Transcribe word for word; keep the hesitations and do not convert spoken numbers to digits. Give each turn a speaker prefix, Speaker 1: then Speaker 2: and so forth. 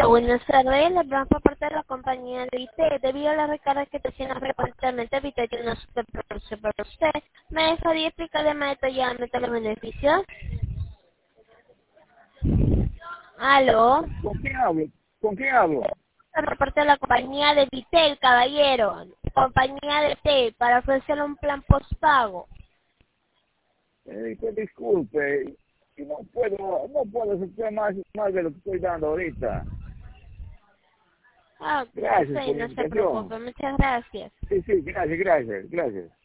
Speaker 1: Buenas tardes, le hablamos por parte de la compañía de I T. Debido a la recarga que te hicieron frecuentemente, I T tiene una superproducción para usted. ¿Me dejaría explicarle más detalladamente los beneficios? ¿Aló?
Speaker 2: ¿Con quién hablo? ¿Con quién hablo?
Speaker 1: Por parte de la compañía de Vitel, caballero. Compañía de I T, para ofrecerle un plan postpago.
Speaker 2: Eh, que disculpe, y no puedo, no puedo aceptar más, más de lo que estoy dando ahorita.
Speaker 1: Ah,
Speaker 2: Gracias
Speaker 1: sí,
Speaker 2: por la
Speaker 1: no se
Speaker 2: invitación.
Speaker 1: preocupe, muchas gracias.
Speaker 2: Sí, sí, gracias, gracias, gracias.